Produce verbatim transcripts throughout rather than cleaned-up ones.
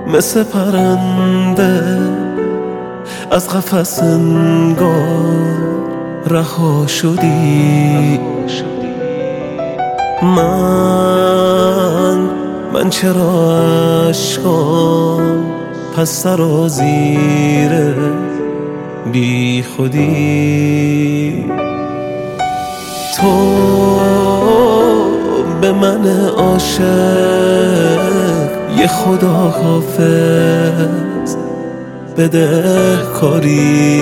مثل پرنده از قفس انگار رها شدی. من من چرا عشقام پس سرازیر بی خودی. تو به من عاشق یه خدا حافظ بده کاری.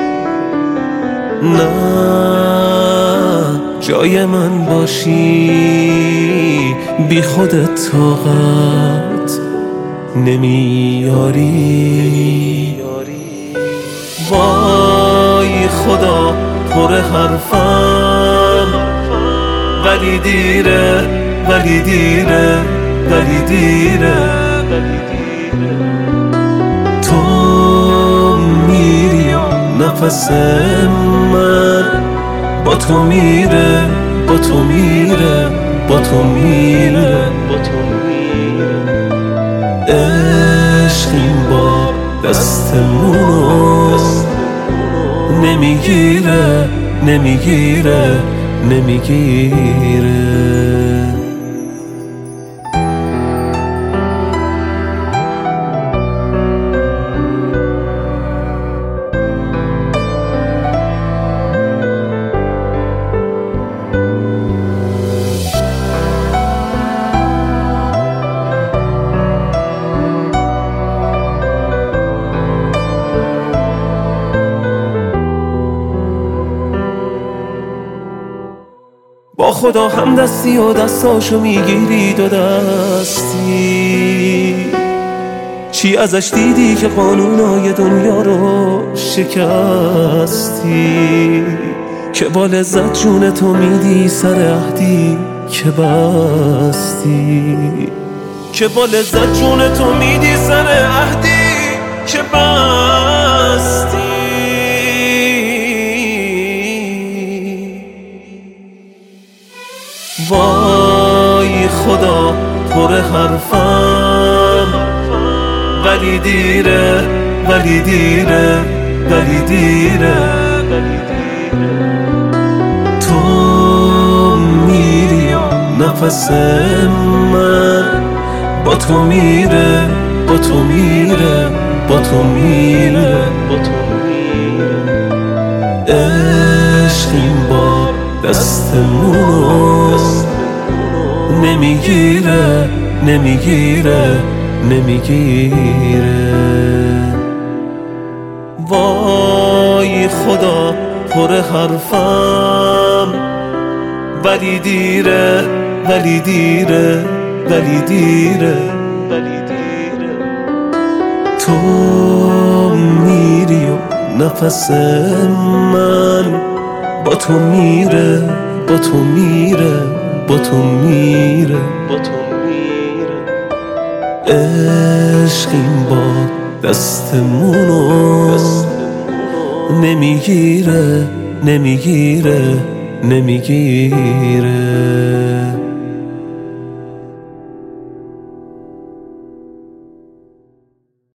نه جای من باشی بی خودت طاقت نمیاری. وای خدا پر حرفم ولی دیره ولی دیره ولی دیره. تو میری نفس من با تو میره با تو میره با تو میره. عشق این بار دستمونو نمیگیره نمیگیره نمیگیره. با خدا هم دستی و دستاشو میگیری دو دستی. چی ازش دیدی که قانونای دنیا رو شکستی؟ که با لذت جون تو میدی سر عهدی که بستی. که با لذت جون تو میدی سر عهدی که بستی. وای خدا پر حرفم ولی دیره ولی دیره ولی دیره. تو میری نفس من با تو میره با تو میره با تو میره. عشق این بار دستمونو نمیگیره نمیگیره نمیگیره. وای خدا پر حرفم ولی دیره ولی دیره ولی دیره. تو میری و نفس من با تو میره با تو میره با تو میره. عشق این بار دستمونو نمیگیره نمیگیره نمیگیره.